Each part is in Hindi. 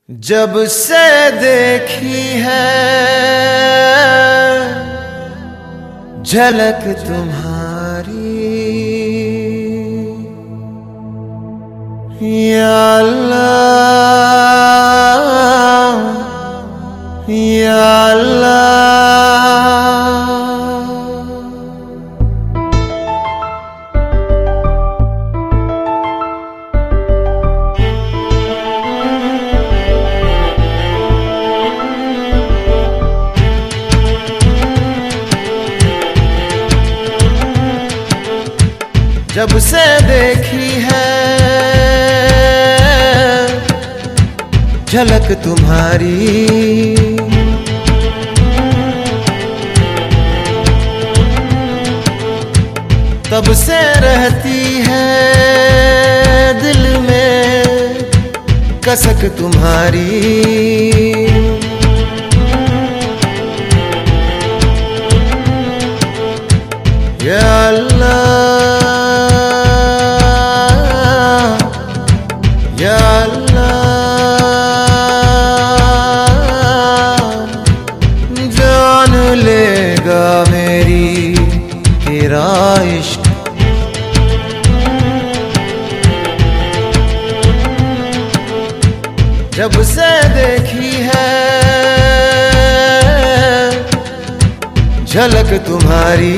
जब से देखी है झलक तुम्हारी, या अल्लाह या अल्लाह। जब से देखी है झलक तुम्हारी, तब से रहती है दिल में कसक तुम्हारी। या अल्लाह या अल्लाह, जान लेगा मेरी तेरा इश्क। जब से देखी है झलक तुम्हारी,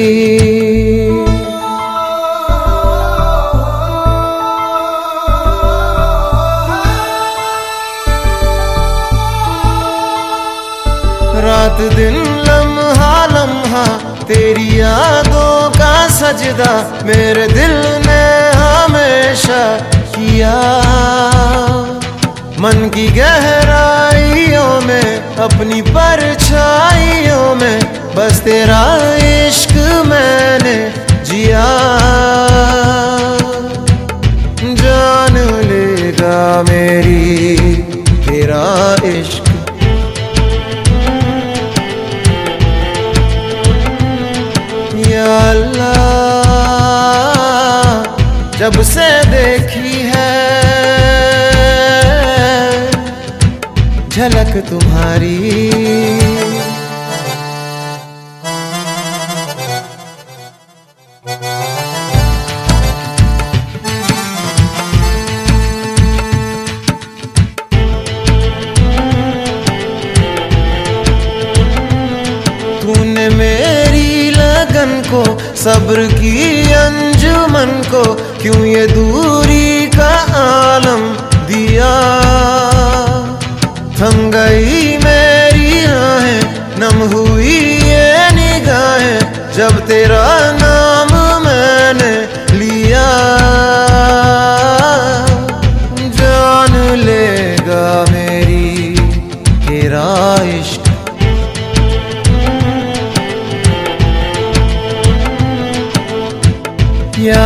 रात दिन लम्हा लम्हा तेरी यादों का सजदा मेरे दिल ने हमेशा किया। मन की गहराइयों में अपनी परछाइयों में बस तेरा इश्क मैंने जिया। जान लेगा मेरी तेरा इश्क। या अल्लाह, जब से देखी है झलक तुम्हारी। तूने मेरी लगन को, सब्र की अंजुमन को क्यों ये दूरी का आलम दिया। थम गई मेरी आहें, नम हुई ये निगाहें जब तेरा नाम मैंने लिया। जान लेगा मेरी तेरा इश्क। या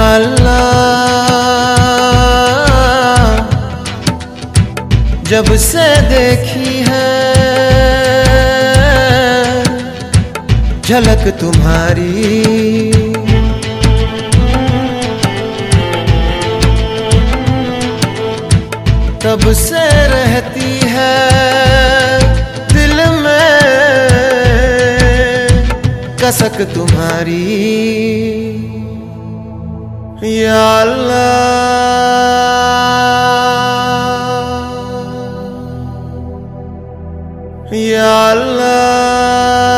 अल्लाह, जब से देखी है झलक तुम्हारी, तब से रहती है दिल में कसक तुम्हारी। या अल्लाह या अल्लाह।